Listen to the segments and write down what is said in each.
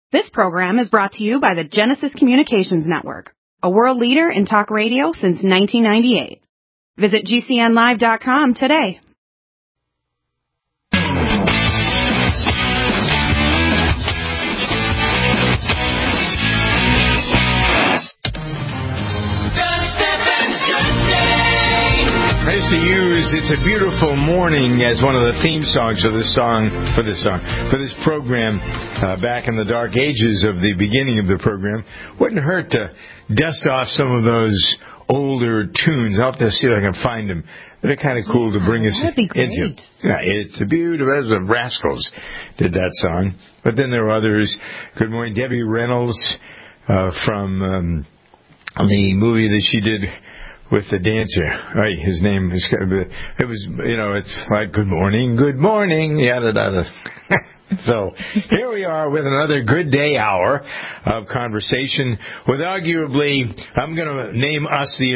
This program is brought to you by the Genesis Communications Network, a world leader in talk radio since 1998. Visit GCNlive.com today. I used to use "It's a Beautiful Morning" as one of the theme songs for this program back in the dark ages of the beginning of the program. Wouldn't hurt to dust off some of those older tunes. I'll have to see if I can find them. They're kind of cool to bring us into. Yeah, "It's a Beautiful," the Rascals did that song. But then there were others. Good morning, Debbie Reynolds from the movie that she did with the dancer. Right, his name is, it was, it's like, good morning, yada, yada. So, here we are with another good day hour of conversation with arguably, I'm going to name us the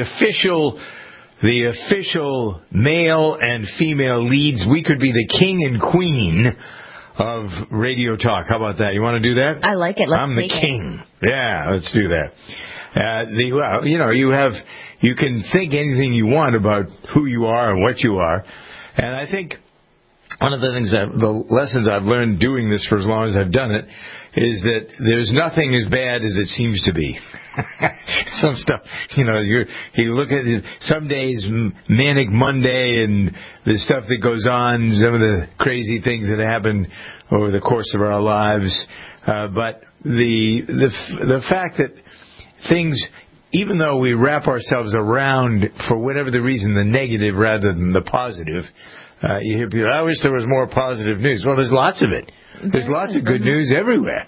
official male and female leads. We could be the king and queen of radio talk. How about that? You want to do that? I like it. I'm the king. Yeah, let's do that. You can think anything you want about who you are and what you are. And I think one of the lessons I've learned doing this for as long as I've done it is that there's nothing as bad as it seems to be. Some stuff, you look at it, some days, Manic Monday and the stuff that goes on, some of the crazy things that happen over the course of our lives. But the fact that things, even though we wrap ourselves around, for whatever the reason, the negative rather than the positive, you hear people, I wish there was more positive news. Well, there's lots of it. There's lots of good news everywhere.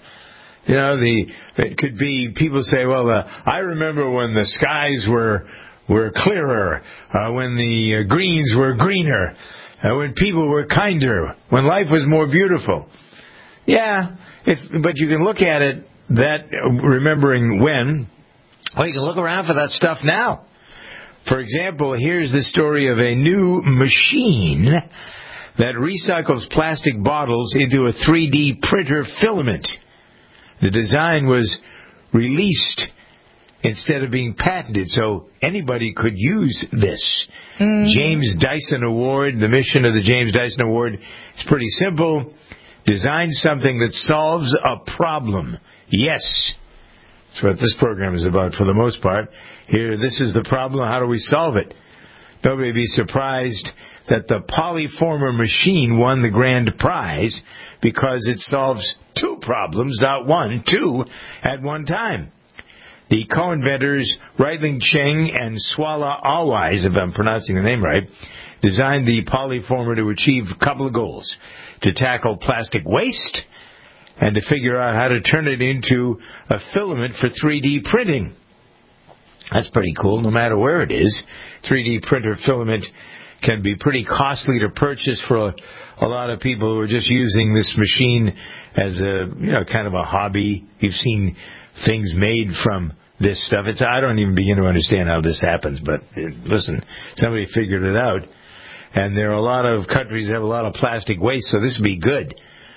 It could be, people say, well, I remember when the skies were clearer, when the greens were greener, when people were kinder, when life was more beautiful. Yeah, but you can look at it, that remembering when. Well, you can look around for that stuff now. For example, here's the story of a new machine that recycles plastic bottles into a 3D printer filament. The design was released instead of being patented, so anybody could use this. James Dyson Award, the mission of the James Dyson Award is pretty simple. Design something that solves a problem. Yes. That's what this program is about for the most part. Here, this is the problem. How do we solve it? Nobody be surprised that the Polyformer machine won the grand prize because it solves two problems, not one, two at one time. The co-inventors, Reidling Cheng and Swala Awais, if I'm pronouncing the name right, designed the Polyformer to achieve a couple of goals: to tackle plastic waste and to figure out how to turn it into a filament for 3D printing. That's pretty cool, no matter where it is. 3D printer filament can be pretty costly to purchase for a lot of people who are just using this machine as a, kind of a hobby. You've seen things made from this stuff. I don't even begin to understand how this happens, but listen, somebody figured it out. And there are a lot of countries that have a lot of plastic waste, so this would be good.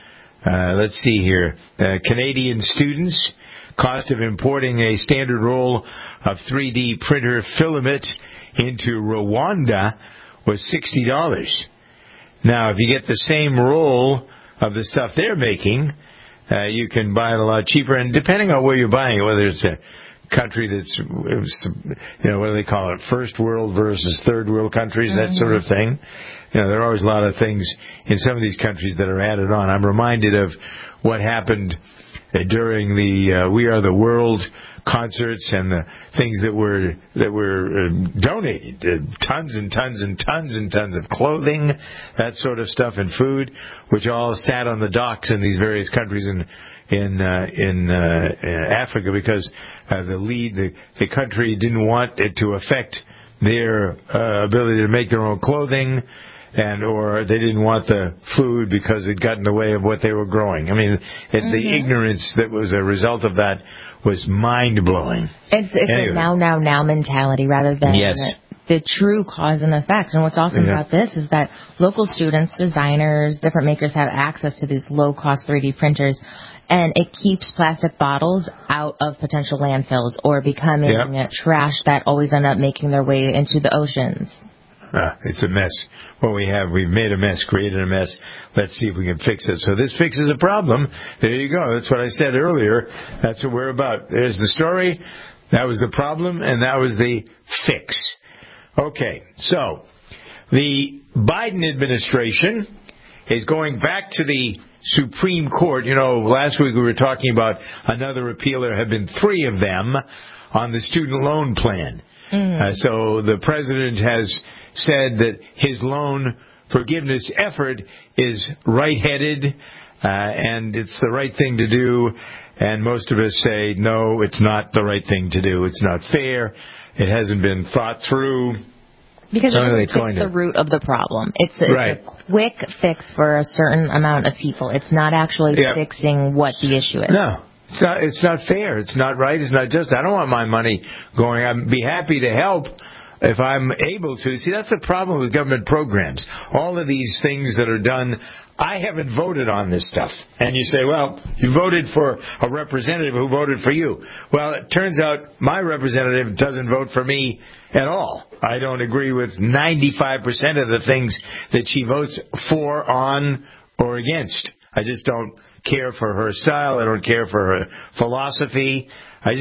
Let's see here. Canadian students, cost of importing a standard roll of 3D printer filament into Rwanda was $60. Now, if you get the same roll of the stuff they're making, you can buy it a lot cheaper. And depending on where you're buying it, whether it's a country that's, what do they call it, first world versus third world countries, that sort of thing. There are always a lot of things in some of these countries that are added on. I'm reminded of what happened during the We Are the World concerts and the things that were donated, tons and tons and tons and tons of clothing, that sort of stuff, and food, which all sat on the docks in these various countries in Africa because the country didn't want it to affect their ability to make their own clothing, or they didn't want the food because it got in the way of what they were growing. I mean, the ignorance that was a result of that was mind-blowing. It's a now mentality rather than the true cause and effect. And what's awesome about this is that local students, designers, different makers have access to these low-cost 3D printers. And it keeps plastic bottles out of potential landfills or becoming trash that always end up making their way into the oceans. It's a mess. We've made a mess, created a mess. Let's see if we can fix it. So this fixes a problem. There you go. That's what I said earlier. That's what we're about. There's the story. That was the problem, and that was the fix. Okay, so the Biden administration is going back to the Supreme Court. You know, last week we were talking about another appeal. There have been 3 of them on the student loan plan. So the president has said that his loan forgiveness effort is right-headed, and it's the right thing to do. And most of us say, no, it's not the right thing to do. It's not fair. It hasn't been thought through. Because it doesn't fix the root of the problem. It's a quick fix for a certain amount of people. It's not actually fixing what the issue is. No. It's not fair. It's not right. It's not just. I don't want my money going. I'd be happy to help if I'm able to. See, that's the problem with government programs. All of these things that are done, I haven't voted on this stuff. And you say, well, you voted for a representative who voted for you. Well, it turns out my representative doesn't vote for me at all. I don't agree with 95% of the things that she votes for, on, or against. I just don't care for her style. I don't care for her philosophy. I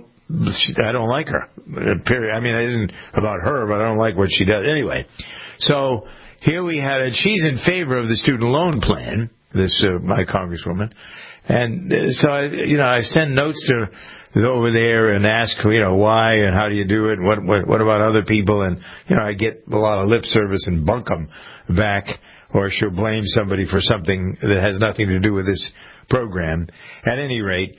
don't like her. Period. I mean, it isn't about her, but I don't like what she does. Anyway, so here we had it. She's in favor of the student loan plan, my congresswoman. And so, I send notes to over there and ask, why and how do you do it? What about other people? And, I get a lot of lip service and bunk them back. Or she'll blame somebody for something that has nothing to do with this program. At any rate,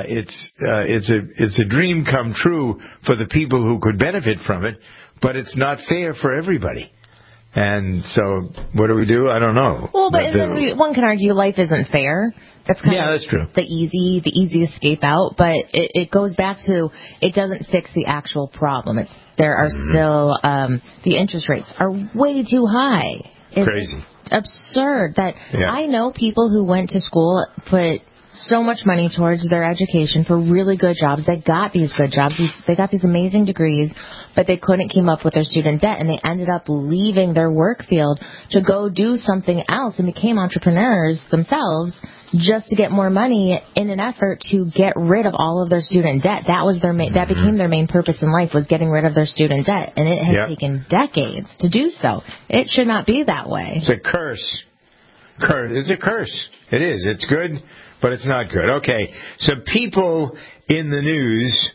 it's a dream come true for the people who could benefit from it, but it's not fair for everybody. And so, what do? I don't know. Well, but one can argue life isn't fair. That's kind of that's true. The easy escape out, but it goes back to it doesn't fix the actual problem. There are still the interest rates are way too high. It's crazy. Absurd that I know people who went to school, put so much money towards their education for really good jobs. They got these good jobs. They got these amazing degrees, but they couldn't keep up with their student debt, and they ended up leaving their work field to go do something else and became entrepreneurs themselves just to get more money in an effort to get rid of all of their student debt. That was that became their main purpose in life, was getting rid of their student debt, and it has taken decades to do so. It should not be that way. It's a curse. It's a curse. It is. It's good, but it's not good. Okay, so people in the news,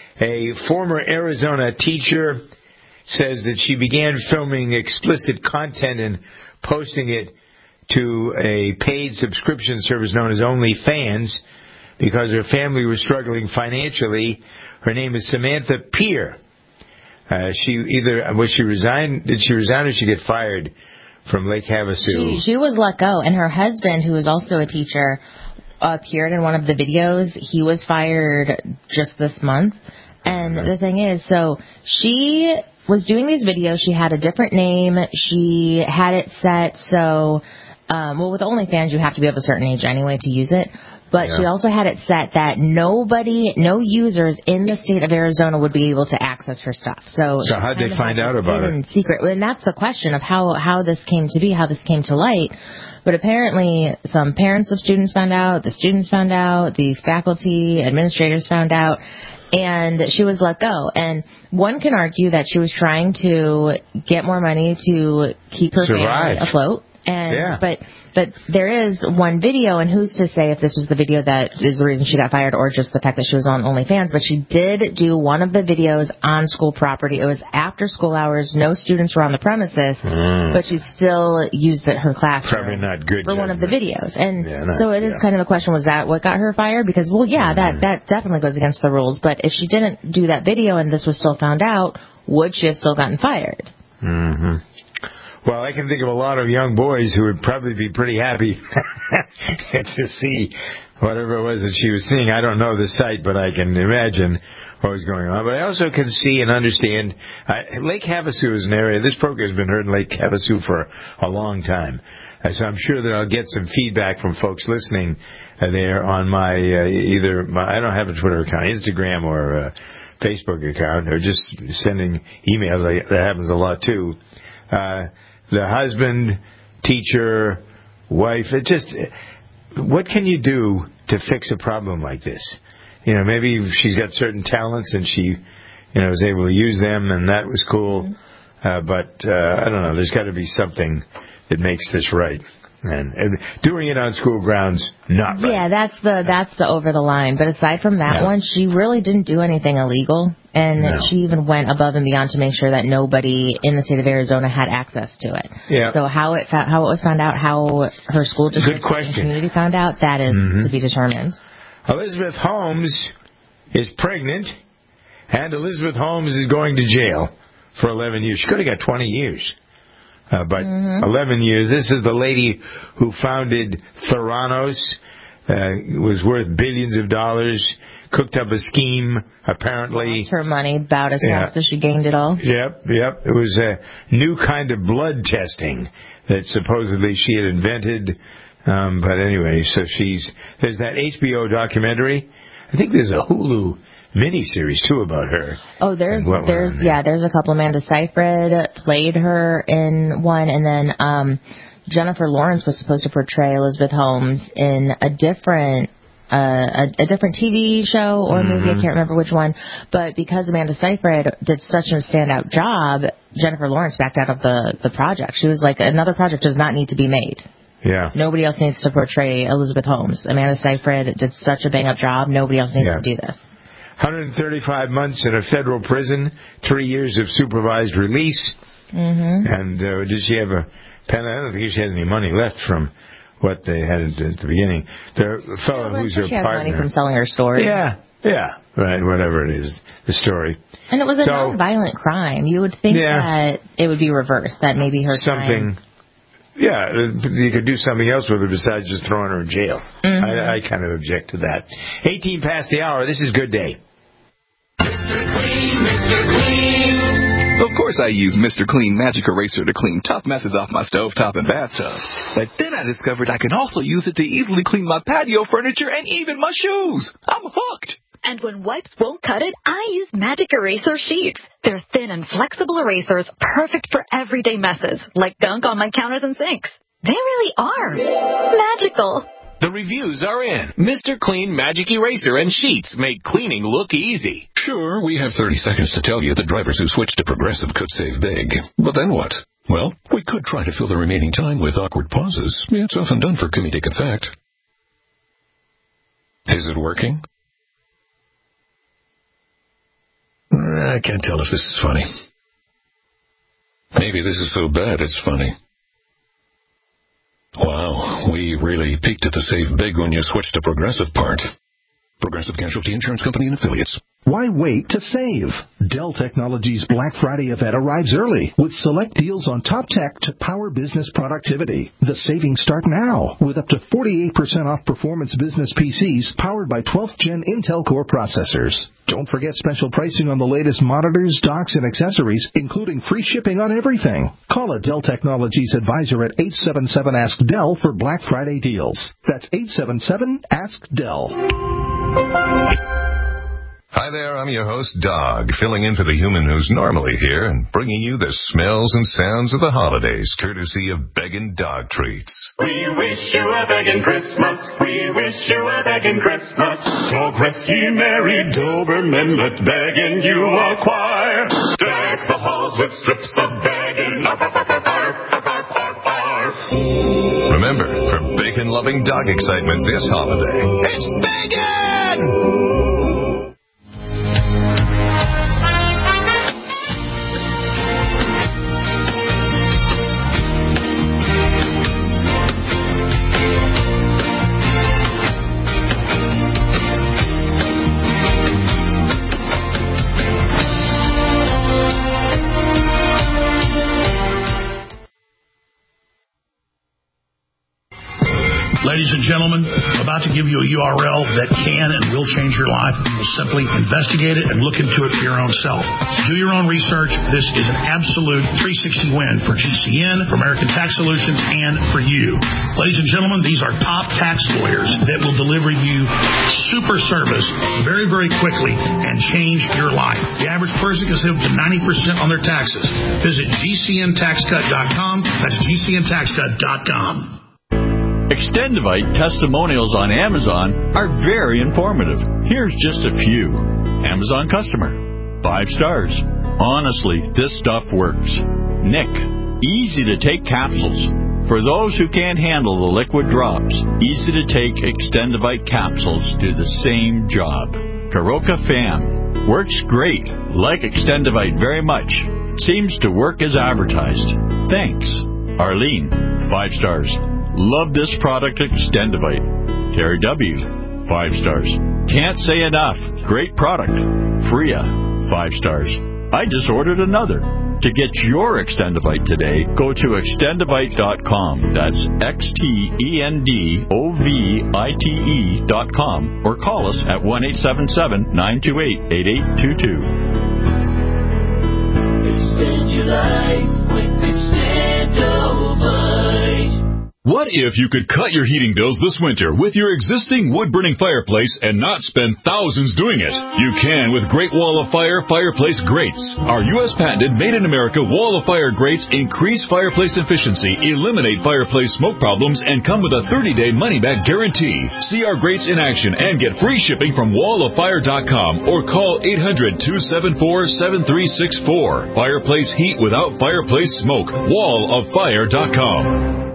a former Arizona teacher says that she began filming explicit content and posting it to a paid subscription service known as OnlyFans because her family was struggling financially. Her name is Samantha Peer. Did she resign or did she get fired from Lake Havasu? She was let go, and her husband, who is also a teacher, appeared in one of the videos. He was fired just this month. And the thing is, so she was doing these videos. She had a different name. She had it set so, with OnlyFans, you have to be of a certain age anyway to use it. But she also had it set that no users in the state of Arizona would be able to access her stuff. So how'd they find out about it? Secret. And that's the question of how this came to be, how this came to light. But apparently some parents of students found out, the students found out, the faculty, administrators found out, and she was let go. And one can argue that she was trying to get more money to keep her family afloat. But there is one video, and who's to say if this was the video that is the reason she got fired or just the fact that she was on OnlyFans, but she did do one of the videos on school property. It was after school hours. No students were on the premises, but she still used it her classroom. Probably not good for one of the videos. And so it is kind of a question, was that what got her fired? Because, that definitely goes against the rules. But if she didn't do that video and this was still found out, would she have still gotten fired? Mm-hmm. Well, I can think of a lot of young boys who would probably be pretty happy to see whatever it was that she was seeing. I don't know the site, but I can imagine what was going on. But I also can see and understand. Lake Havasu is an area. This program has been heard in Lake Havasu for a long time. So I'm sure that I'll get some feedback from folks listening there on my I don't have a Twitter account, Instagram or Facebook account, or just sending emails. That happens a lot too. The husband, teacher, wife, what can you do to fix a problem like this? Maybe she's got certain talents and she, was able to use them, and that was cool. But I don't know. There's got to be something that makes this right. And doing it on school grounds, not right. Yeah, that's the over the line. But aside from that one, she really didn't do anything illegal, and she even went above and beyond to make sure that nobody in the state of Arizona had access to it. Yeah. So how it was found out, how her school district and community found out, that is to be determined. Elizabeth Holmes is pregnant, and Elizabeth Holmes is going to jail for 11 years. She could have got 20 years. But 11 years. This is the lady who founded Theranos, was worth billions of dollars, cooked up a scheme, apparently. Lost her money about as fast as she gained it all. Yep. It was a new kind of blood testing that supposedly she had invented. But anyway, so there's that HBO documentary. I think there's a Hulu miniseries too about her. Oh, there's a couple. Amanda Seyfried played her in one, and then Jennifer Lawrence was supposed to portray Elizabeth Holmes in a different TV show or movie. I can't remember which one, but because Amanda Seyfried did such a standout job, Jennifer Lawrence backed out of the project. She was like, another project does not need to be made. Yeah. Nobody else needs to portray Elizabeth Holmes. Amanda Seyfried did such a bang-up job. Nobody else needs to do this. 135 months in a federal prison, 3 years of supervised release. And did she have a pen? I don't think she has any money left from what they had at the beginning. The fellow who's her partner. She has money from selling her story. Yeah, right, whatever it is, the story. And it was a non-violent crime. You would think that it would be reversed, that maybe her crime... Yeah, you could do something else with her besides just throwing her in jail. I kind of object to that. 18 past the hour. This is Good Day. Mr. Clean, Mr. Clean. Of course I use Mr. Clean Magic Eraser to clean tough messes off my stovetop and bathtub. But then I discovered I can also use it to easily clean my patio furniture and even my shoes. I'm hooked. And when wipes won't cut it, I use Magic Eraser Sheets. They're thin and flexible erasers, perfect for everyday messes, like gunk on my counters and sinks. They really are magical. The reviews are in. Mr. Clean Magic Eraser and Sheets make cleaning look easy. Sure, we have 30 seconds to tell you that drivers who switch to Progressive could save big. But then what? Well, we could try to fill the remaining time with awkward pauses. It's often done for comedic effect. Is it working? I can't tell if this is funny. Maybe this is so bad it's funny. Wow, we really peaked at the save big when you switched to Progressive part. Progressive Casualty Insurance Company and Affiliates. Why wait to save? Dell Technologies Black Friday event arrives early with select deals on top tech to power business productivity. The savings start now with up to 48% off performance business PCs powered by 12th Gen Intel Core processors. Don't forget special pricing on the latest monitors, docks, and accessories, including free shipping on everything. Call a Dell Technologies advisor at 877-ASK-DELL for Black Friday deals. That's 877-ASK-DELL. Hi there, I'm your host, Dog, filling in for the human who's normally here and bringing you the smells and sounds of the holidays, courtesy of Beggin' Dog Treats. We wish you a beggin' Christmas. We wish you a beggin' Christmas. Talk rest ye merry Dobermen, let beggin' you acquire. Deck the halls with strips of beggin'. Arf, arf, arf, arf, arf, arf, arf. Remember, for bacon-loving dog excitement this holiday, it's Beggin'! Ladies and gentlemen, I'm about to give you a URL that can and will change your life. You will simply investigate it and look into it for your own self. Do your own research. This is an absolute 360 win for GCN, for American Tax Solutions, and for you. Ladies and gentlemen, these are top tax lawyers that will deliver you super service very, very quickly and change your life. The average person can save up to 90% on their taxes. Visit GCNTaxCut.com. That's GCNTaxCut.com. Extendivite testimonials on Amazon are very informative. Here's just a few. Amazon customer. 5 stars. Honestly, this stuff works. Nick. Easy to take capsules. For those who can't handle the liquid drops, easy to take Extendivite capsules do the same job. Karoka Fam. Works great. Like Extendivite very much. Seems to work as advertised. Thanks. Arlene. 5 stars. Love this product, Extendivite. Terry W. 5 stars. Can't say enough. Great product. Freya. 5 stars. I just ordered another. To get your Extendivite today, go to Extendivite.com. That's XTENDOVITE.com or call us at 1-877-928-8822. Extend your life with Extendivite. What if you could cut your heating bills this winter with your existing wood-burning fireplace and not spend thousands doing it? You can with Great Wall of Fire Fireplace Grates. Our U.S. patented made-in-America Wall of Fire grates increase fireplace efficiency, eliminate fireplace smoke problems, and come with a 30-day money-back guarantee. See our grates in action and get free shipping from walloffire.com or call 800-274-7364. Fireplace heat without fireplace smoke. walloffire.com.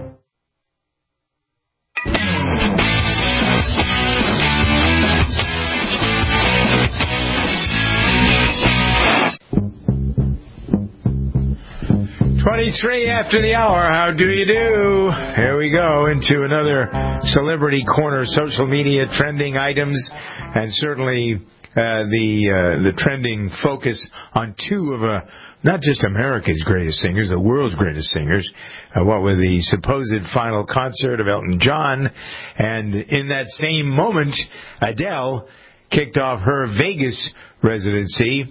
Three after the hour. How do you do? Here we go into another Celebrity Corner, social media trending items, and certainly the trending focus on two of not just America's greatest singers, the world's greatest singers. What with the supposed final concert of Elton John, and in that same moment, Adele kicked off her Vegas residency.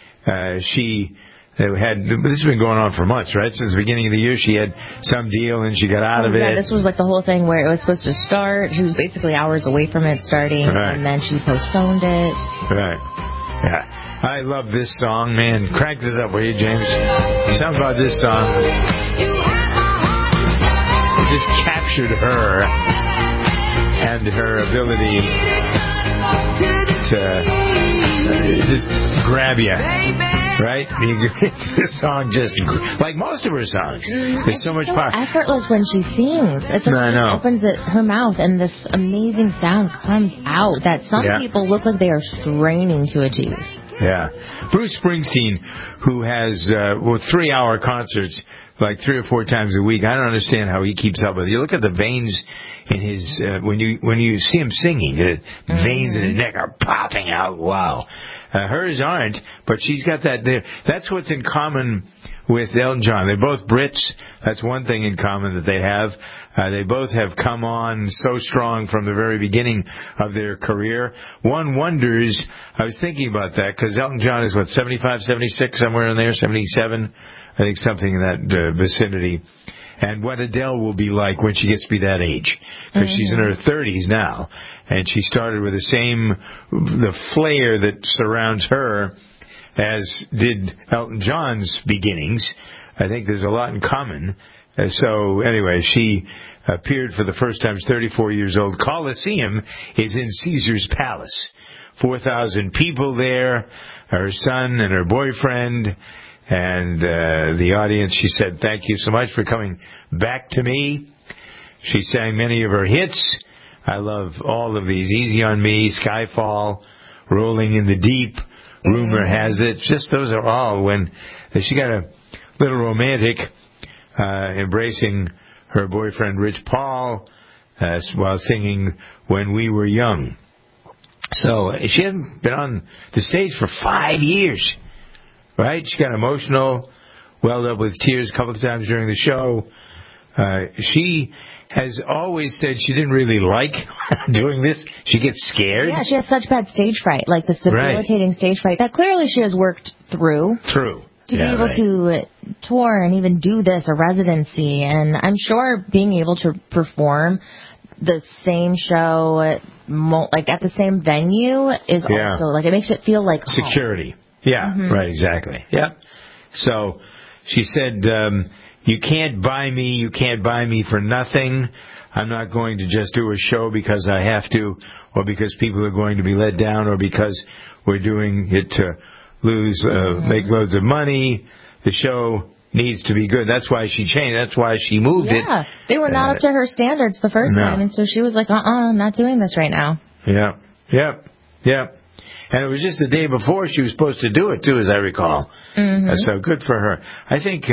This has been going on for months, right? Since the beginning of the year, she had some deal and she got out of it. Yeah, this was like the whole thing where it was supposed to start. She was basically hours away from it starting, right. And then she postponed it. Right. Yeah. I love this song, man. Crank this up, will you, James? Something about this song. It just captured her and her ability to just grab you. Right? This song just, like most of her songs, there's so much power. Effortless when she sings. It's like she opens her mouth and this amazing sound comes out that some people look like they are straining to achieve. Yeah. Bruce Springsteen, who has 3-hour concerts like 3 or 4 times a week. I don't understand how he keeps up with it. You look at the veins in his when you see him singing, the veins in his neck are popping out. Wow. Hers aren't, but she's got that there. That's what's in common with Elton John. They're both Brits. That's one thing in common that they have. They both have come on so strong from the very beginning of their career. One wonders, I was thinking about that, because Elton John is, 75, 76, somewhere in there, 77? I think something in that vicinity. And what Adele will be like when she gets to be that age. Because she's in her 30s now. And she started with the flair that surrounds her, as did Elton John's beginnings. I think there's a lot in common. So anyway, she appeared for the first time. She's 34 years old. Coliseum is in Caesar's Palace. 4,000 people there. Her son and her boyfriend. And the audience, she said, "Thank you so much for coming back to me." She sang many of her hits. I love all of these. Easy on Me, Skyfall, Rolling in the Deep, Rumor Has It. Just those are all when she got a little romantic, embracing her boyfriend Rich Paul while singing When We Were Young. So she hasn't been on the stage for 5 years. Right? She got emotional, welled up with tears a couple of times during the show. She has always said she didn't really like doing this. She gets scared. Yeah, she has such bad stage fright, like this debilitating stage fright that clearly she has worked through. To be able to tour and even do this, a residency, and I'm sure being able to perform the same show, like at the same venue, is also, like, it makes it feel like home. Security. Yeah, right, exactly. Yep. So she said, you can't buy me for nothing. I'm not going to just do a show because I have to, or because people are going to be let down, or because we're doing it to make loads of money. The show needs to be good. That's why she changed. That's why she moved it. Yeah, they were not up to her standards the first time, and so she was like, I'm not doing this right now. Yeah. And it was just the day before she was supposed to do it, too, as I recall. So good for her. I think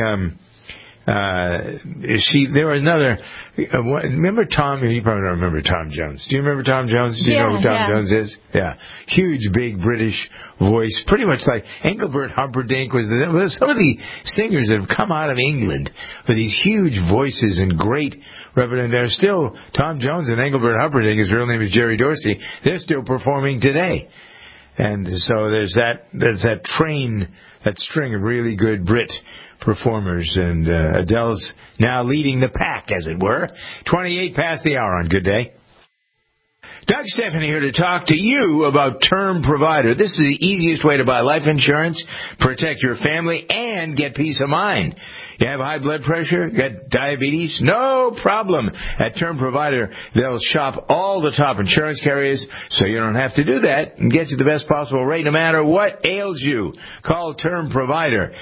there were another... remember Tom? You probably don't remember Tom Jones. Do you remember Tom Jones? Do you know who Tom Jones is? Yeah. Huge, big British voice. Pretty much like Engelbert Humperdinck was some of the singers that have come out of England with these huge voices and great reverend. They're still... Tom Jones and Engelbert Humperdinck, his real name is Jerry Dorsey, they're still performing today. And so there's that string of really good Brit performers, and Adele's now leading the pack, as it were. 28 past the hour on Good Day. Doug Stephanie here to talk to you about Term Provider. This is the easiest way to buy life insurance, protect your family, and get peace of mind. You have high blood pressure? You got diabetes? No problem. At Term Provider, they'll shop all the top insurance carriers, so you don't have to do that, and get you the best possible rate no matter what ails you. Call Term Provider,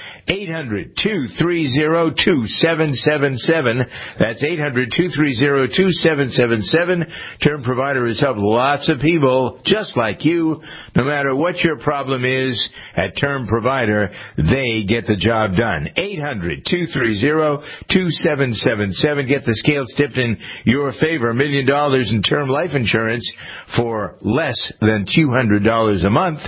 800-230-2777. That's 800-230-2777. Term Provider has helped lots of people just like you. No matter what your problem is, at Term Provider, they get the job done. 800-230-2777. Get the scales tipped in your favor. $1 million in term life insurance for less than $200 a month.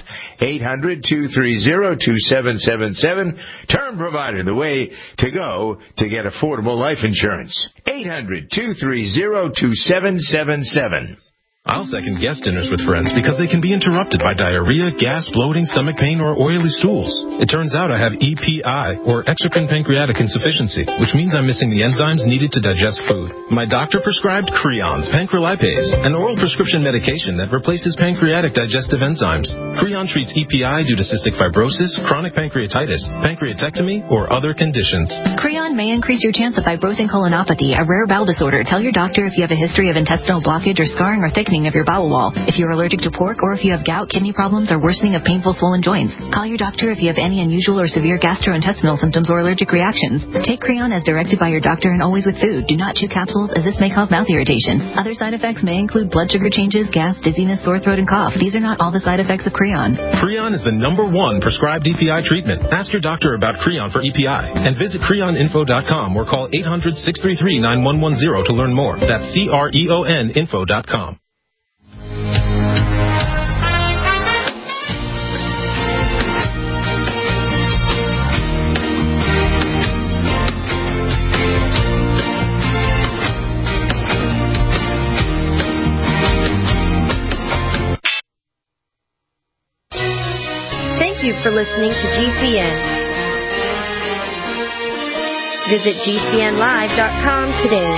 800-230-2777. Term Provider, the way to go to get affordable life insurance. 800-230-2777. I'll second guest dinners with friends because they can be interrupted by diarrhea, gas, bloating, stomach pain, or oily stools. It turns out I have EPI, or exocrine pancreatic insufficiency, which means I'm missing the enzymes needed to digest food. My doctor prescribed Creon pancrelipase, an oral prescription medication that replaces pancreatic digestive enzymes. Creon treats EPI due to cystic fibrosis, chronic pancreatitis, pancreatectomy, or other conditions. Creon may increase your chance of fibrosing colonopathy, a rare bowel disorder. Tell your doctor if you have a history of intestinal blockage or scarring or thickening of your bowel wall, if you're allergic to pork, or if you have gout, kidney problems, or worsening of painful swollen joints. Call your doctor if you have any unusual or severe gastrointestinal symptoms or allergic reactions. Take Creon as directed by your doctor and always with food. Do not chew capsules, as this may cause mouth irritation. Other side effects may include blood sugar changes, gas, dizziness, sore throat, and cough. These are not all the side effects of Creon. Creon is the #1 prescribed EPI treatment. Ask your doctor about Creon for EPI and visit CreonInfo.com or call 800-633-9110 to learn more. That's CREONinfo.com. Thank you for listening to GCN. Visit GCNlive.com today.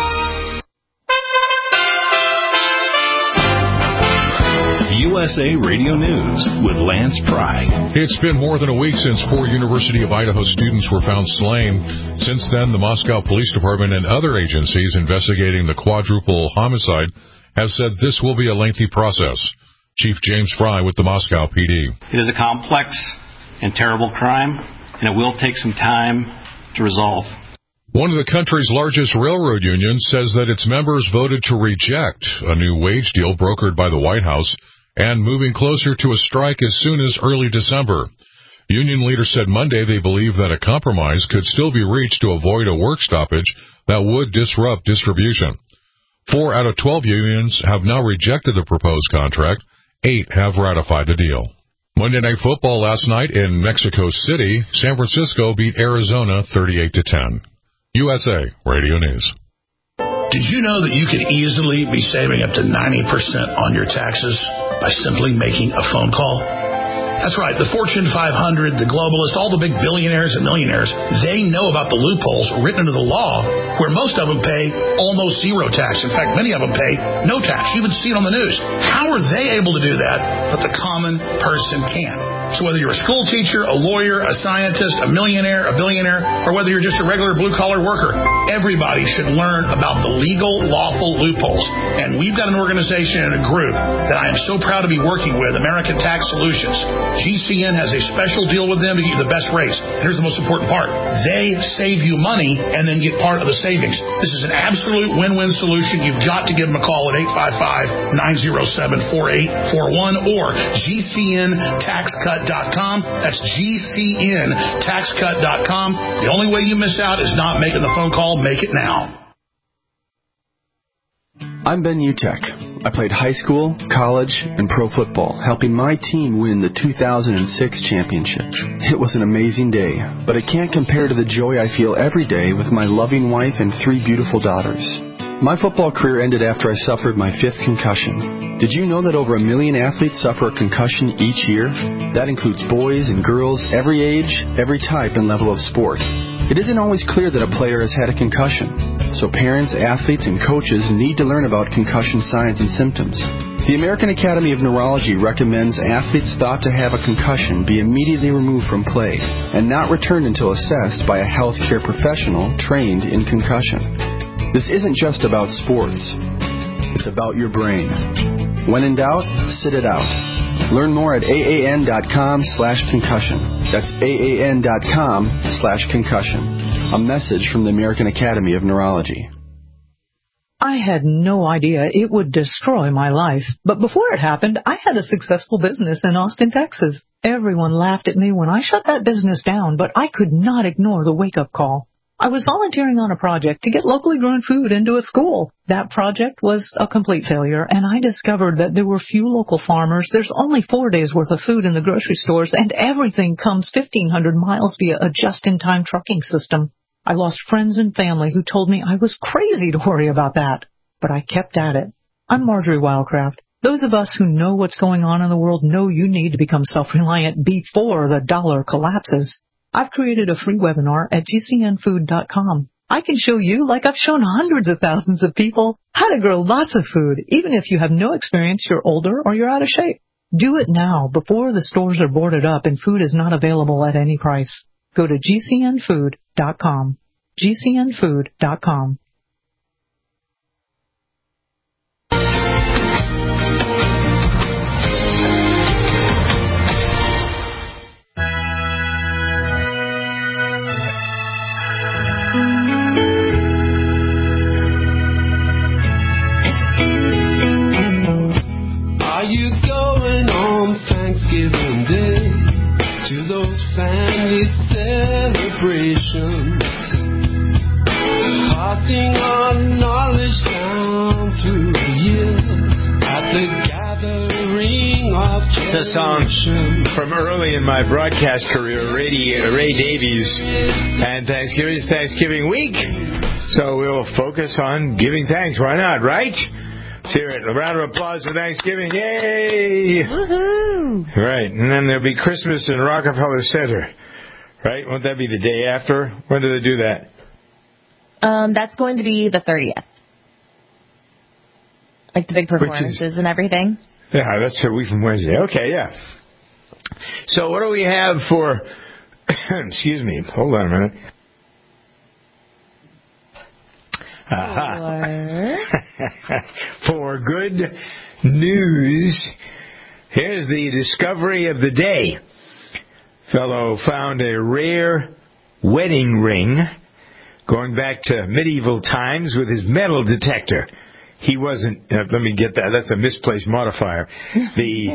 USA Radio News with Lance Pry. It's been more than a week since 4 University of Idaho students were found slain. Since then, the Moscow Police Department and other agencies investigating the quadruple homicide have said this will be a lengthy process. Chief James Fry with the Moscow PD. It is a complex and terrible crime, and it will take some time to resolve. One of the country's largest railroad unions says that its members voted to reject a new wage deal brokered by the White House and moving closer to a strike as soon as early December. Union leaders said Monday they believe that a compromise could still be reached to avoid a work stoppage that would disrupt distribution. 4 out of 12 unions have now rejected the proposed contract. 8 have ratified the deal. Monday Night Football last night in Mexico City, San Francisco beat Arizona 38-10. USA Radio News. Did you know that you could easily be saving up to 90% on your taxes by simply making a phone call? That's right. The Fortune 500, the globalists, all the big billionaires and millionaires, they know about the loopholes written into the law where most of them pay almost zero tax. In fact, many of them pay no tax. You even see it on the news. How are they able to do that, but the common person can't? So whether you're a school teacher, a lawyer, a scientist, a millionaire, a billionaire, or whether you're just a regular blue-collar worker, everybody should learn about the legal, lawful loopholes. And we've got an organization and a group that I am so proud to be working with, American Tax Solutions. GCN has a special deal with them to get you the best rates. Here's the most important part. They save you money and then get part of the savings. This is an absolute win-win solution. You've got to give them a call at 855-907-4841 or GCNTaxCut.com. That's GCNTaxCut.com. The only way you miss out is not making the phone call. Make it now. I'm Ben Utek. I played high school, college, and pro football, helping my team win the 2006 championship. It was an amazing day, but it can't compare to the joy I feel every day with my loving wife and 3 beautiful daughters. My football career ended after I suffered my 5th concussion. Did you know that over 1 million athletes suffer a concussion each year? That includes boys and girls, every age, every type and level of sport. It isn't always clear that a player has had a concussion, so parents, athletes, and coaches need to learn about concussion signs and symptoms. The American Academy of Neurology recommends athletes thought to have a concussion be immediately removed from play and not returned until assessed by a healthcare professional trained in concussion. This isn't just about sports. It's about your brain. When in doubt, sit it out. Learn more at AAN.com/concussion. That's AAN.com/concussion. A message from the American Academy of Neurology. I had no idea it would destroy my life. But before it happened, I had a successful business in Austin, Texas. Everyone laughed at me when I shut that business down, but I could not ignore the wake-up call. I was volunteering on a project to get locally grown food into a school. That project was a complete failure, and I discovered that there were few local farmers. There's only 4 days' worth of food in the grocery stores, and everything comes 1,500 miles via a just-in-time trucking system. I lost friends and family who told me I was crazy to worry about that, but I kept at it. I'm Marjorie Wildcraft. Those of us who know what's going on in the world know you need to become self-reliant before the dollar collapses. I've created a free webinar at GCNfood.com. I can show you, like I've shown hundreds of thousands of people, how to grow lots of food, even if you have no experience, you're older, or you're out of shape. Do it now, before the stores are boarded up and food is not available at any price. Go to GCNfood.com. GCNfood.com. Are you going on Thanksgiving Day to those family celebrations? Passing on knowledge down through the years at the gathering of It's a song from early in my broadcast career, Ray Davies. And Thanksgiving is Thanksgiving week, so we'll focus on giving thanks. Why not, right? Let's hear it. A round of applause for Thanksgiving. Yay! Woohoo! Right, and then there'll be Christmas in Rockefeller Center. Right? Won't that be the day after? When do they do that? That's going to be the 30th. Like the big performances and everything. Yeah, that's a week from Wednesday. Okay, yeah. So what do we have for... Excuse me. Hold on a minute. For good news, here's the discovery of the day. Fellow found a rare wedding ring going back to medieval times with his metal detector. He wasn't, let me get that, that's a misplaced modifier. He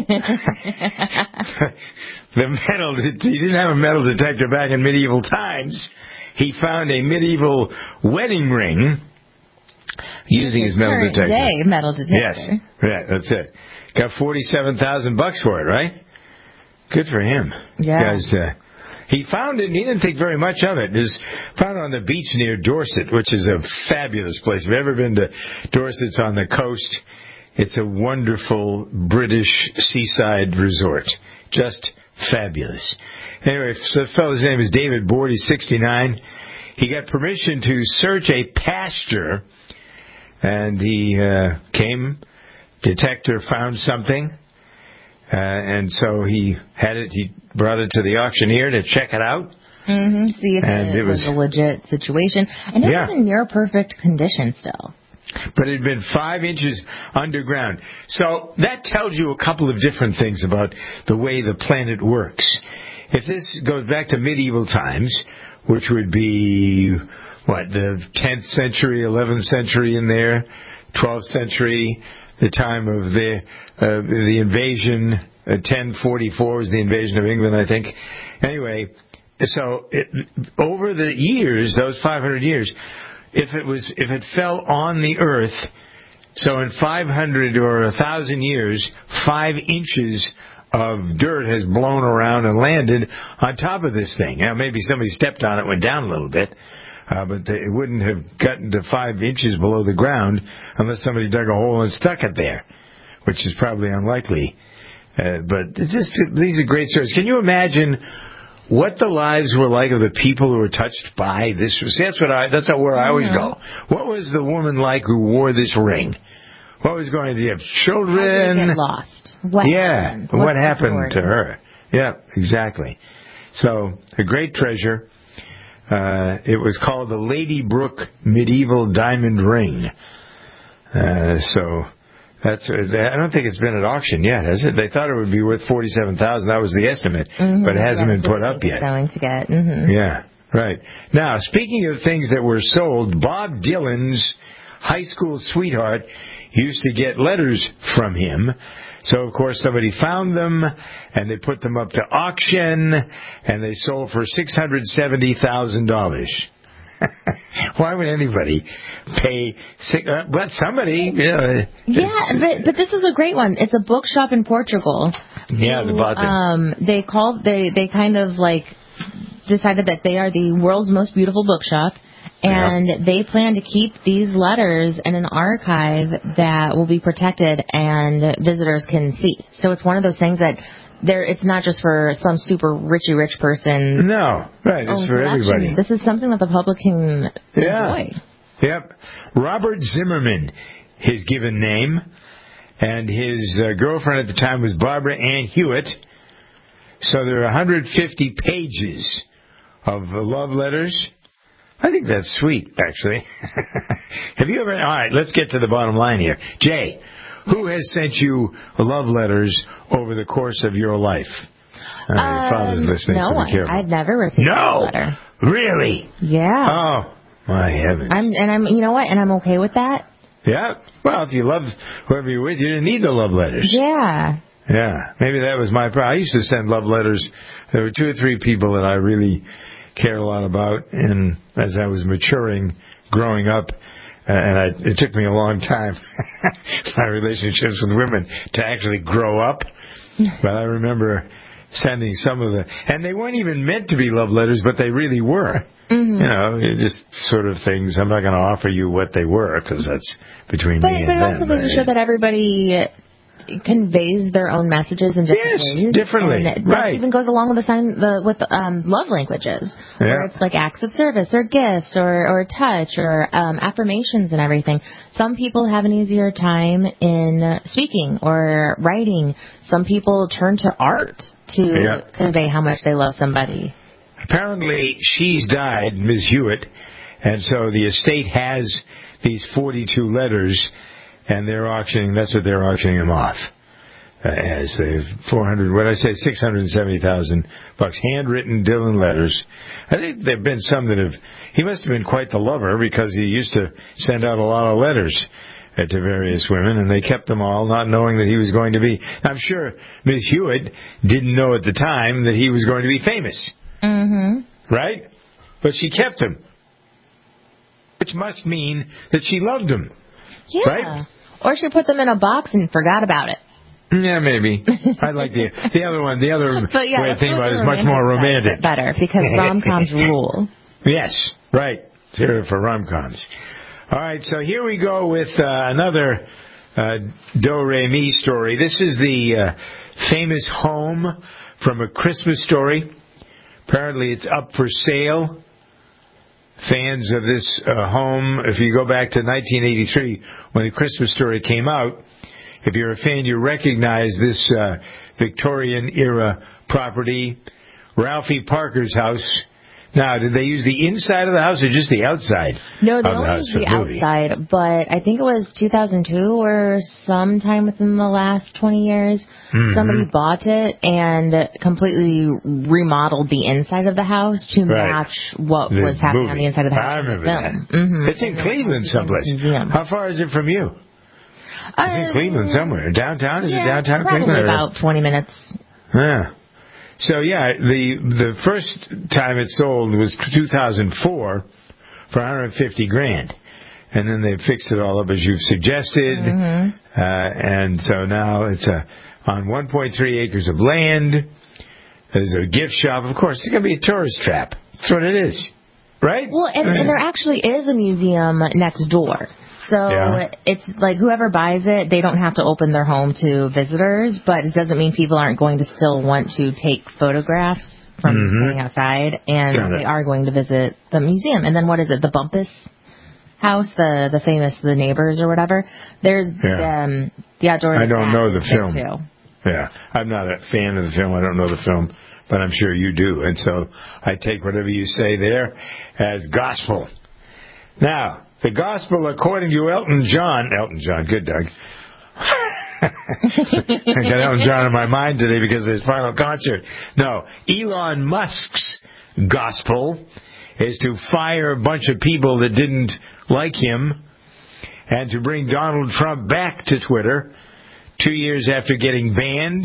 didn't have a metal detector back in medieval times. He found a medieval wedding ring using his metal detector. Day metal detector. Yes, right, that's it. Got $47,000 for it, right? Good for him. Yeah. Guys, He found it, and he didn't think very much of it. It was found on the beach near Dorset, which is a fabulous place. If you've ever been to Dorset, it's on the coast. It's a wonderful British seaside resort. Just fabulous. Anyway, so the fellow's name is David Board. He's 69. He got permission to search a pasture, and he came. Detector found something, and so he had it. He brought it to the auctioneer to check it out. Mm-hmm. See if it was a legit situation, and it was in near perfect condition still. But it had been 5 inches underground. So that tells you a couple of different things about the way the planet works. If this goes back to medieval times, which would be, the 10th century, 11th century in there, 12th century, the time of the invasion, 1044 was the invasion of England, I think. Anyway, so over the years, those 500 years, if it fell on the earth, so in 500 or 1,000 years, 5 inches of dirt has blown around and landed on top of this thing. Now, maybe somebody stepped on it, went down a little bit, but it wouldn't have gotten to 5 inches below the ground unless somebody dug a hole and stuck it there, which is probably unlikely. But these are great stories. Can you imagine what the lives were like of the people who were touched by this? See, that's where I always go. What was the woman like who wore this ring? What was going on? Did you have children? How did it get lost? What happened to her? Yeah, exactly. So, a great treasure. It was called the Lady Brooke Medieval Diamond Ring. So, I don't think it's been at auction yet, has it? They thought it would be worth $47,000. That was the estimate, but it hasn't been put up yet. Going to get. Mm-hmm. Yeah, right. Now, speaking of things that were sold, Bob Dylan's high school sweetheart used to get letters from him. So, of course, somebody found them, and they put them up to auction, and they sold for $670,000. Why would anybody pay? But somebody, but this is a great one. It's a bookshop in Portugal. Yeah, they bought them. They kind of like decided that they are the world's most beautiful bookshop, and they plan to keep these letters in an archive that will be protected and visitors can see. So it's one of those things that it's not just for some super rich person. No, right. It's for everybody. This is something that the public can enjoy. Yep. Robert Zimmerman, his given name, and his girlfriend at the time was Barbara Ann Hewitt. So there are 150 pages of love letters. I think that's sweet, actually. Have you ever... All right, let's get to the bottom line here. Jay, who has sent you love letters over the course of your life? Your father's listening, no so one. be careful. I've never received a letter. Really? Yeah. Oh, my heavens. You know what? And I'm okay with that. Yeah. Well, if you love whoever you're with, you didn't need the love letters. Yeah. Yeah. Maybe that was my problem. I used to send love letters. There were 2 or 3 people that I really cared a lot about, and as I was maturing, growing up, it took me a long time, my relationships with women, to actually grow up. But I remember sending some of and they weren't even meant to be love letters, but they really were. Mm-hmm. Just sort of things. I'm not going to offer you what they were, because that's between me and them. But it also goes to show that everybody conveys their own messages in different ways. Differently. And that even goes along with love languages, where it's like acts of service or gifts or touch or affirmations and everything. Some people have an easier time in speaking or writing. Some people turn to art to convey how much they love somebody. Apparently, she's died, Ms. Hewitt, and so the estate has these 42 letters, and that's what they're auctioning them off. As $670,000, handwritten Dylan letters. I think there've been some he must have been quite the lover, because he used to send out a lot of letters to various women, and they kept them all, not knowing that he was going to be. I'm sure Ms. Hewitt didn't know at the time that he was going to be famous. Mm-hmm. Right? But she kept them, which must mean that she loved him. Yeah. Right? Or she put them in a box and forgot about it. Yeah, maybe. I like the other one. The other But yeah, way of thinking about it is much romantic more side romantic. better because rom-coms rule. Yes, right. Here for rom-coms. All right, so here we go with another Do-Re-Mi story. This is the famous home from A Christmas Story. Apparently it's up for sale. Fans of this home, if you go back to 1983 when A Christmas Story came out, if you're a fan, you recognize this Victorian-era property, Ralphie Parker's house. Now, did they use the inside of the house or just the outside? No, they of the only house used for the movie? outside, but I think it was 2002 or sometime within the last 20 years, somebody bought it and completely remodeled the inside of the house to match what was happening on the inside of the house. I remember film. that. Mm-hmm. It's in Cleveland someplace. How far is it from you? It's in Cleveland somewhere. Downtown? Is it downtown probably Cleveland? About 20 minutes. Yeah. So, yeah, the first time it sold was 2004 for $150,000. And then they fixed it all up as you've suggested. And so now it's on 1.3 acres of land. There's a gift shop. Of course, it's going to be a tourist trap. That's what it is. Right? Well, and there actually is a museum next door. So it's like whoever buys it, they don't have to open their home to visitors, but it doesn't mean people aren't going to still want to take photographs from sitting outside, and they are going to visit the museum. And then what is it, the Bumpus house, the famous, the neighbors or whatever? There's the outdoor. I don't know the film. Too. Yeah, I'm not a fan of the film. I don't know the film, but I'm sure you do. And so I take whatever you say there as gospel. Now, the gospel according to Elton John, good Doug. I got Elton John in my mind today because of his final concert. No, Elon Musk's gospel is to fire a bunch of people that didn't like him and to bring Donald Trump back to Twitter 2 years after getting banned.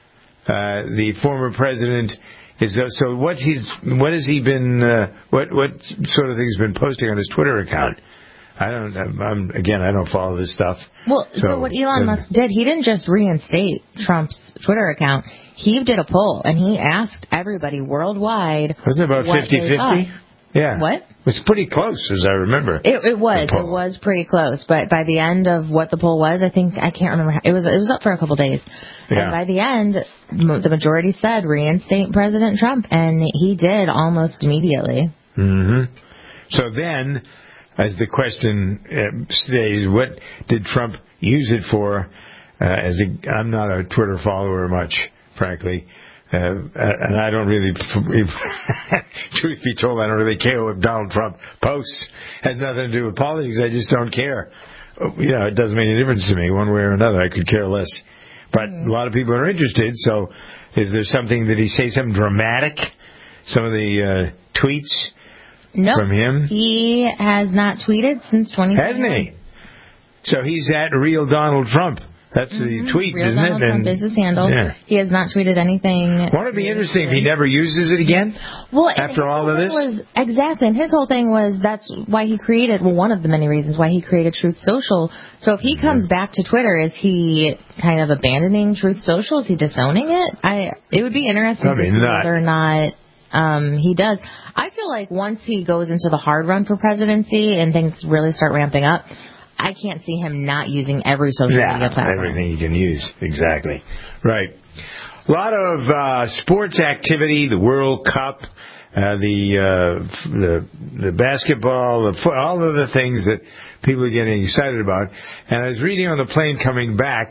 The former president is so what has he been what sort of things been posting on his Twitter account? I don't follow this stuff. Well, so what Elon Musk did, he didn't just reinstate Trump's Twitter account. He did a poll, and he asked everybody worldwide. Wasn't it about 50-50? Yeah. What? It was pretty close, as I remember. It was pretty close. But by the end of what the poll was, I can't remember. It was up for a couple days. Yeah. And by the end, the majority said reinstate President Trump, and he did almost immediately. So then, as the question stays, what did Trump use it for? I'm not a Twitter follower much, frankly. And I don't really, truth be told, I don't really care what Donald Trump posts. It has nothing to do with politics. I just don't care. It doesn't make any difference to me one way or another. I could care less. But a lot of people are interested. So is there something, did he say something dramatic? Some of the tweets from him? He has not tweeted since 2020. Hasn't he? So he's at Real Donald Trump. That's the tweet, Real isn't Donald it? Trump is his handle. Yeah. He has not tweeted anything. Won't it be interesting if he never uses it again? Well, after all of this? Exactly. And his whole thing was that's why he created, one of the many reasons why he created Truth Social. So if he comes back to Twitter, is he kind of abandoning Truth Social? Is he disowning it? It would be interesting to see whether or not he does. I feel like once he goes into the hard run for presidency and things really start ramping up, I can't see him not using every social media platform. Everything he can use. Exactly. Right. A lot of sports activity, the World Cup, the basketball, all of the things that people are getting excited about. And I was reading on the plane coming back,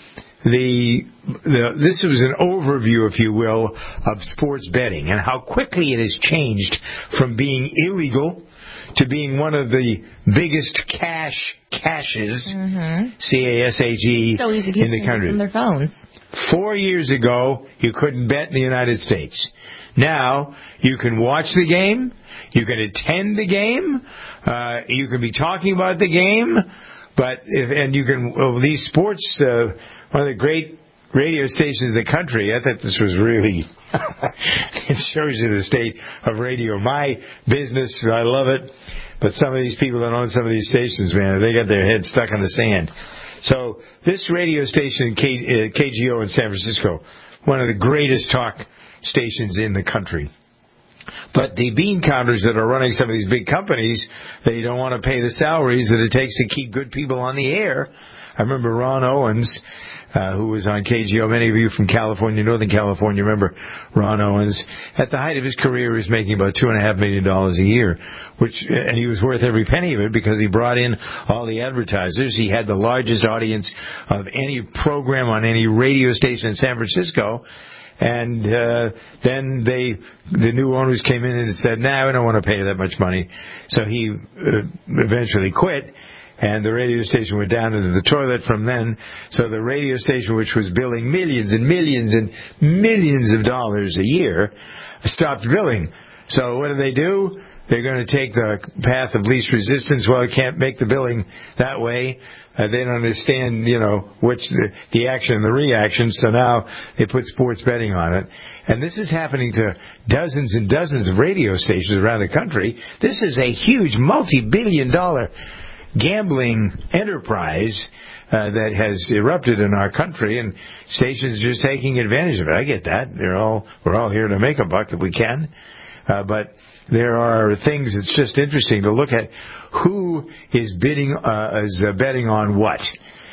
this was an overview, if you will, of sports betting and how quickly it has changed from being illegal to being one of the biggest cashes, C-A-S-H-E, so easy in the country. From their phones. 4 years ago, you couldn't bet in the United States. Now, you can watch the game, you can attend the game, you can be talking about the game, these sports, one of the great radio stations in the country, I thought this was really, it shows you the state of radio. My business, I love it, but some of these people that own some of these stations, man, they got their heads stuck in the sand. So this radio station, KGO in San Francisco, one of the greatest talk stations in the country. But the bean counters that are running some of these big companies, they don't want to pay the salaries that it takes to keep good people on the air. I remember Ron Owens, who was on KGO. Many of you from California, Northern California, remember Ron Owens. At the height of his career, he was making about $2.5 million a year, and he was worth every penny of it because he brought in all the advertisers. He had the largest audience of any program on any radio station in San Francisco. And then the new owners came in and said, "Nah, we don't want to pay you that much money." So he eventually quit, and the radio station went down into the toilet from then. So the radio station, which was billing millions and millions and millions of dollars a year, stopped billing. So what do? They're going to take the path of least resistance. Well, they can't make the billing that way. They don't understand, which the action and the reaction. So now they put sports betting on it. And this is happening to dozens and dozens of radio stations around the country. This is a huge multi-billion-dollar gambling enterprise that has erupted in our country, and stations are just taking advantage of it. I get that. We're all here to make a buck if we can. But there are things that's just interesting to look at who is betting on what.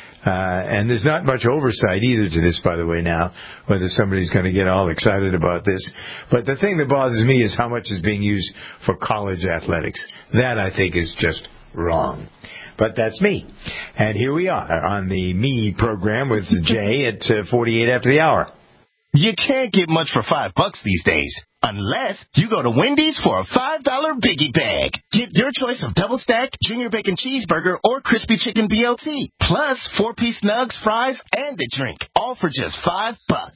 And there's not much oversight either to this, by the way, now, whether somebody's going to get all excited about this. But the thing that bothers me is how much is being used for college athletics. That, I think, is just wrong. But that's me. And here we are on the Me program with Jay at 48 after the hour. You can't get much for $5 these days, unless you go to Wendy's for a $5 Biggie Bag. Get your choice of double stack, junior bacon cheeseburger, or crispy chicken BLT, plus 4-piece nugs, fries, and a drink, all for just $5.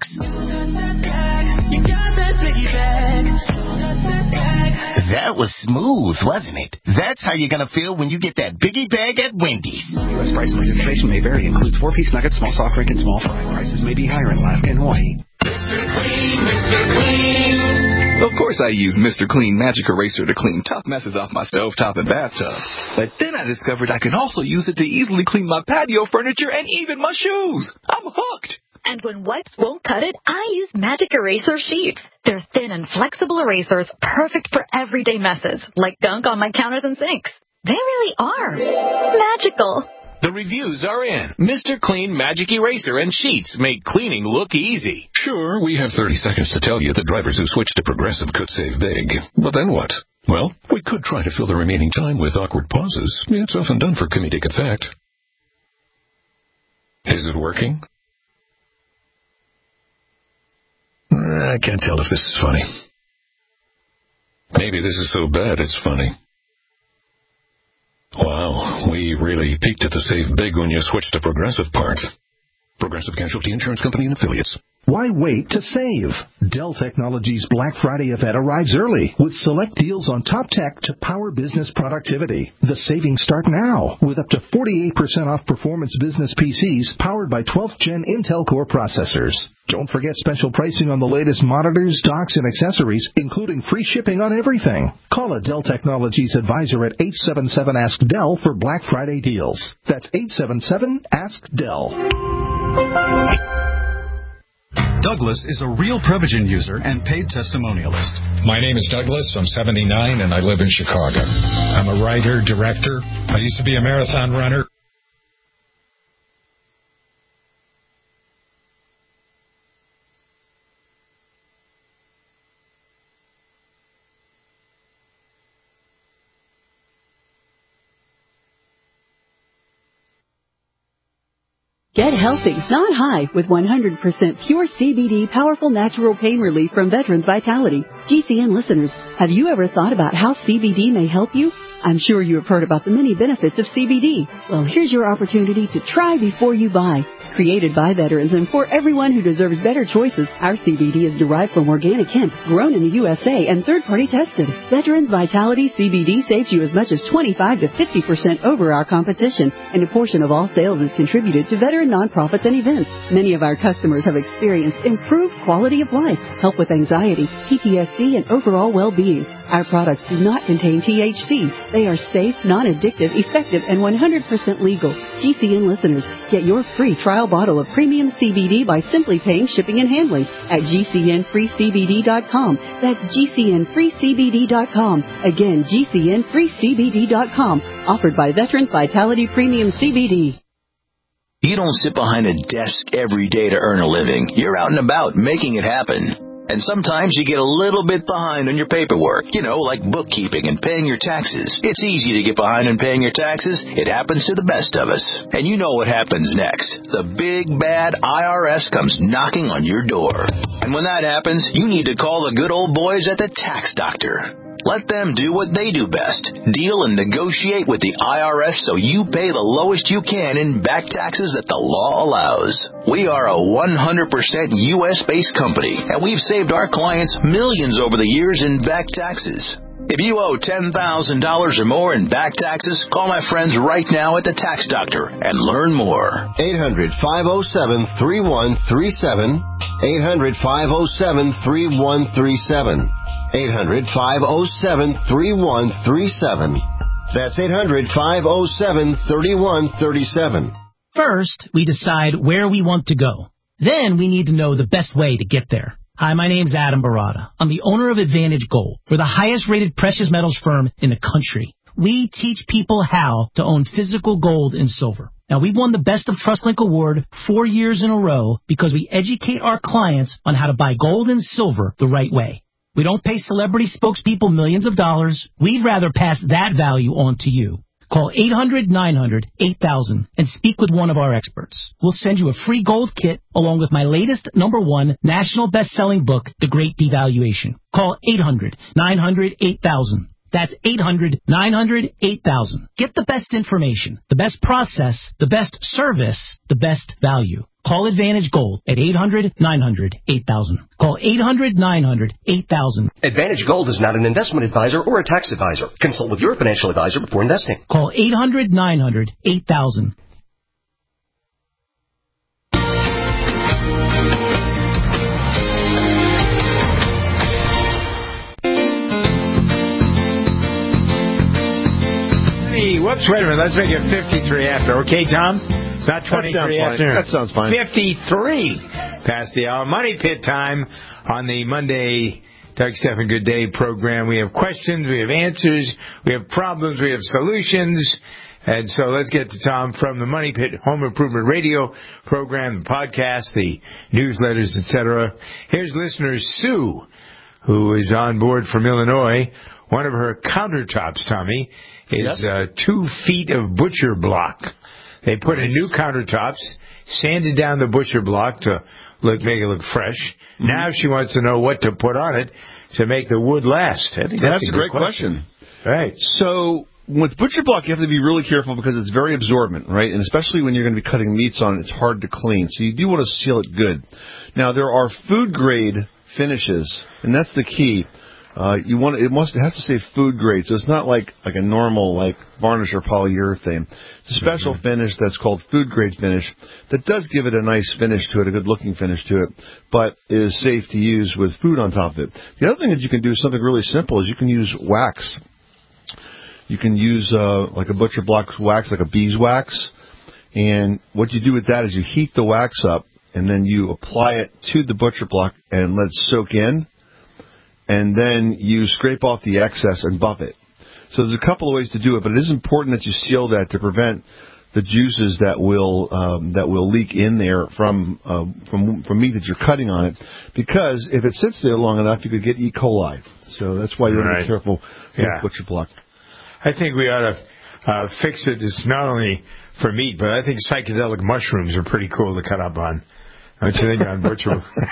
That was smooth, wasn't it? That's how you're going to feel when you get that Biggie Bag at Wendy's. U.S. price and participation may vary. Includes 4-piece nuggets, small soft drink, and small fry. Prices may be higher in Alaska and Hawaii. Mr. Clean, Mr. Clean. Of course I use Mr. Clean Magic Eraser to clean tough messes off my stovetop and bathtub. But then I discovered I can also use it to easily clean my patio furniture and even my shoes. I'm hooked. And when wipes won't cut it, I use Magic Eraser Sheets. They're thin and flexible erasers, perfect for everyday messes, like gunk on my counters and sinks. They really are magical. The reviews are in. Mr. Clean Magic Eraser and Sheets make cleaning look easy. Sure, we have 30 seconds to tell you that drivers who switch to Progressive could save big. But then what? Well, we could try to fill the remaining time with awkward pauses. It's often done for comedic effect. Is it working? I can't tell if this is funny. Maybe this is so bad it's funny. Wow, we really peaked at the save big when you switch to Progressive part. Progressive Casualty Insurance Company and Affiliates. Why wait to save? Dell Technologies Black Friday event arrives early with select deals on top tech to power business productivity. The savings start now with up to 48% off performance business PCs powered by 12th Gen Intel Core processors. Don't forget special pricing on the latest monitors, docks, and accessories, including free shipping on everything. Call a Dell Technologies advisor at 877-ASK-DELL for Black Friday deals. That's 877-ASK-DELL. Douglas is a real Prevagen user and paid testimonialist. My name is Douglas. I'm 79 and I live in Chicago. I'm a writer, director. I used to be a marathon runner. Get healthy, not high, with 100% pure CBD powerful natural pain relief from Veterans Vitality. GCN listeners, have you ever thought about how CBD may help you? I'm sure you have heard about the many benefits of CBD. Well, here's your opportunity to try before you buy. Created by veterans and for everyone who deserves better choices, our CBD is derived from organic hemp, grown in the USA and third-party tested. Veterans Vitality CBD saves you as much as 25 to 50% over our competition, and a portion of all sales is contributed to veteran nonprofits and events. Many of our customers have experienced improved quality of life, help with anxiety, PTSD, and overall well-being. Our products do not contain THC. They are safe, non-addictive, effective, and 100% legal. GCN listeners, get your free trial bottle of premium CBD by simply paying shipping and handling at GCNFreeCBD.com. That's GCNFreeCBD.com. Again, GCNFreeCBD.com. Offered by Veterans Vitality Premium CBD. You don't sit behind a desk every day to earn a living. You're out and about making it happen. And sometimes you get a little bit behind on your paperwork, like bookkeeping and paying your taxes. It's easy to get behind on paying your taxes. It happens to the best of us. And you know what happens next. The big, bad IRS comes knocking on your door. And when that happens, you need to call the good old boys at the Tax Doctor. Let them do what they do best. Deal and negotiate with the IRS so you pay the lowest you can in back taxes that the law allows. We are a 100% U.S.-based company, and we've saved our clients millions over the years in back taxes. If you owe $10,000 or more in back taxes, call my friends right now at the Tax Doctor and learn more. 800-507-3137. 800-507-3137. 800-507-3137. That's 800-507-3137. First, we decide where we want to go. Then we need to know the best way to get there. Hi, my name's Adam Barada. I'm the owner of Advantage Gold. We're the highest-rated precious metals firm in the country. We teach people how to own physical gold and silver. Now, we've won the Best of TrustLink Award 4 years in a row because we educate our clients on how to buy gold and silver the right way. We don't pay celebrity spokespeople millions of dollars. We'd rather pass that value on to you. Call 800-900-8000 and speak with one of our experts. We'll send you a free gold kit along with my latest #1 national best-selling book, The Great Devaluation. Call 800-900-8000. That's 800-900-8000. Get the best information, the best process, the best service, the best value. Call Advantage Gold at 800-900-8000. Call 800-900-8000. Advantage Gold is not an investment advisor or a tax advisor. Consult with your financial advisor before investing. Call 800-900-8000. Hey, whoops, wait a minute. Let's make it 53 after. Okay, Tom? Not 23 after. That sounds fine. 53 past the hour. Money Pit time on the Monday Doug Stephan Good Day program. We have questions, we have answers, we have problems, we have solutions. And so let's get to Tom from the Money Pit Home Improvement Radio program, the podcast, the newsletters, etc. Here's listener Sue, who is on board from Illinois. One of her countertops, Tommy, is 2 feet of butcher block. They put in new countertops, sanded down the butcher block to make it look fresh. Mm-hmm. Now she wants to know what to put on it to make the wood last. I think that's a great question. Right. So with butcher block, you have to be really careful because it's very absorbent, right? And especially when you're going to be cutting meats on it, it's hard to clean. So you do want to seal it good. Now, there are food-grade finishes, and that's the key. It has to say food grade, so it's not like a normal varnish or polyurethane. It's a special finish that's called food grade finish that does give it a nice finish to it, a good looking finish to it, but is safe to use with food on top of it. The other thing that you can do is something really simple is you can use wax. You can use like a butcher block wax, like a beeswax, and what you do with that is you heat the wax up and then you apply it to the butcher block and let it soak in. And then you scrape off the excess and buff it. So there's a couple of ways to do it, but it is important that you seal that to prevent the juices that will leak in there from meat that you're cutting on it. Because if it sits there long enough, you could get E. coli. So that's why you want to be careful with butcher block. I think we ought to fix it. It's not only for meat, but I think psychedelic mushrooms are pretty cool to cut up on. Don't you think on butcher?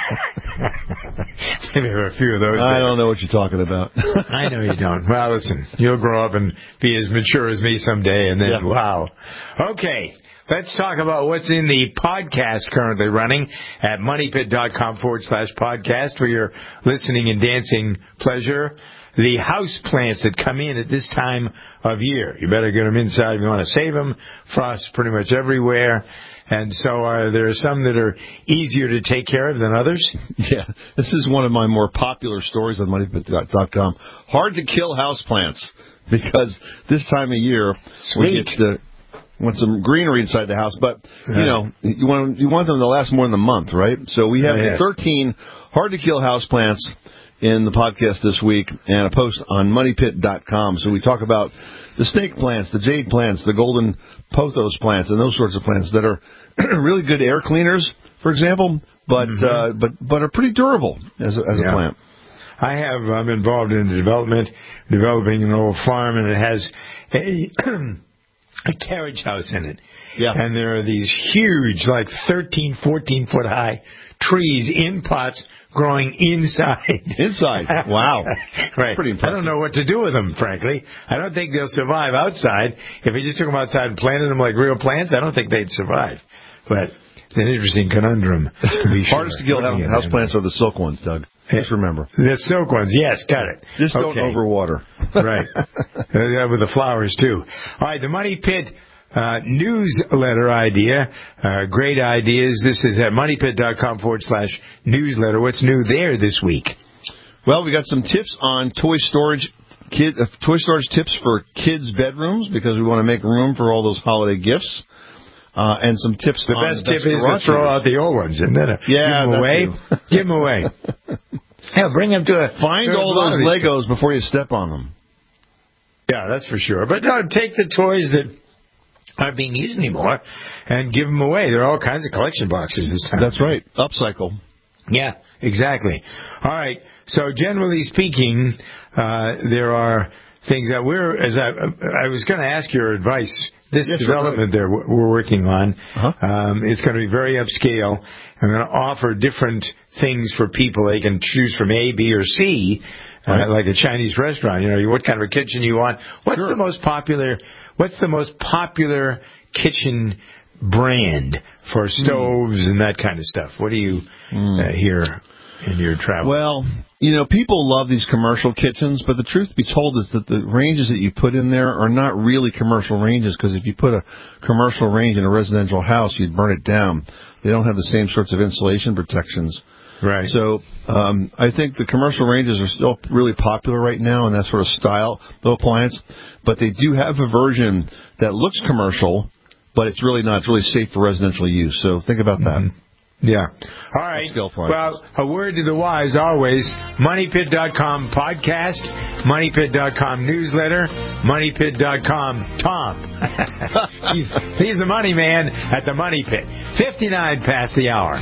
Maybe there are a few of those. I don't know what you're talking about. I know you don't. Well, listen, you'll grow up and be as mature as me someday, and then, wow. Okay, let's talk about what's in the podcast currently running at moneypit.com/podcast for your listening and dancing pleasure. The house plants that come in at this time of year. You better get them inside if you want to save them. Frost pretty much everywhere. And so are there some that are easier to take care of than others? Yeah, this is one of my more popular stories on MoneyPit.com. Hard to kill houseplants, because this time of year we want some greenery inside the house, but you want them to last more than a month, right? So we have 13 hard to kill houseplants in the podcast this week, and a post on MoneyPit.com. So we talk about the snake plants, the jade plants, the golden pothos plants, and those sorts of plants that are really good air cleaners, for example, but are pretty durable as a plant. I'm involved in developing an old farm, and it has a carriage house in it. Yeah. And there are these huge, like 13, 14-foot high trees in pots growing inside. Inside? Wow. Right. Pretty impressive. I don't know what to do with them, frankly. I don't think they'll survive outside. If we just took them outside and planted them like real plants, I don't think they'd survive. But it's an interesting conundrum. Hardest to kill houseplants are the silk ones, Doug. Just remember. The silk ones, yes, got it. Just don't overwater. Right. With the flowers, too. All right, the Money Pit newsletter idea. Great ideas. This is at moneypit.com/newsletter. What's new there this week? Well, we got some tips on toy storage tips for kids' bedrooms, because we want to make room for all those holiday gifts. And some tips. The best tip is to throw out the old ones and then give them away. Give them away. Yeah, bring them to find all those Legos before you step on them. Yeah, that's for sure. But no, take the toys that aren't being used anymore and give them away. There are all kinds of collection boxes this time. That's right. Upcycle. Yeah, exactly. All right. So generally speaking, there are things that I was going to ask your advice. This development there we're working on, it's going to be very upscale. I'm going to offer different things for people. They can choose from A, B, or C, like a Chinese restaurant. What kind of a kitchen you want. What's the most popular kitchen brand for stoves and that kind of stuff? What do you hear in your travel? Well, people love these commercial kitchens, but the truth be told is that the ranges that you put in there are not really commercial ranges, because if you put a commercial range in a residential house, you'd burn it down. They don't have the same sorts of insulation protections. Right. So I think the commercial ranges are still really popular right now in that sort of style of appliance, but they do have a version that looks commercial, but it's really not. It's really safe for residential use. So think about that. Yeah. All right. Well, a word to the wise always. MoneyPit.com podcast, MoneyPit.com newsletter, MoneyPit.com Tom. He's the money man at the Money Pit. 59 past the hour.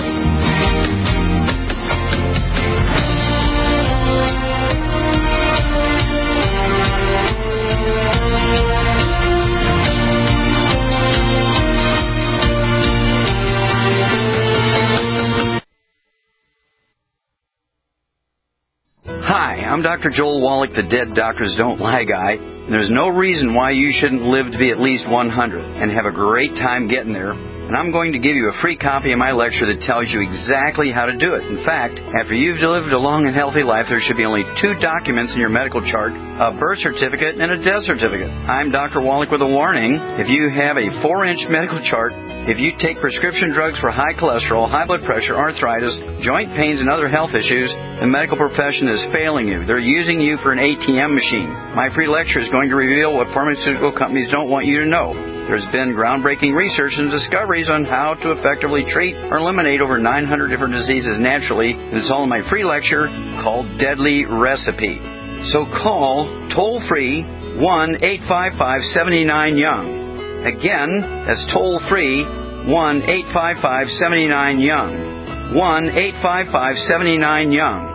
Hi, I'm Dr. Joel Wallach, the Dead Doctors Don't Lie guy. And there's no reason why you shouldn't live to be at least 100 and have a great time getting there. And I'm going to give you a free copy of my lecture that tells you exactly how to do it. In fact, after you've lived a long and healthy life, there should be only 2 documents in your medical chart, a birth certificate and a death certificate. I'm Dr. Wallach with a warning. If you have a 4-inch medical chart, if you take prescription drugs for high cholesterol, high blood pressure, arthritis, joint pains, and other health issues, the medical profession is failing you. They're using you for an ATM machine. My free lecture is going to reveal what pharmaceutical companies don't want you to know. There's been groundbreaking research and discoveries on how to effectively treat or eliminate over 900 different diseases naturally, and it's all in my free lecture called Deadly Recipe. So call toll-free 1-855-79-YOUNG. Again, that's toll-free 1-855-79-YOUNG. 1-855-79-YOUNG.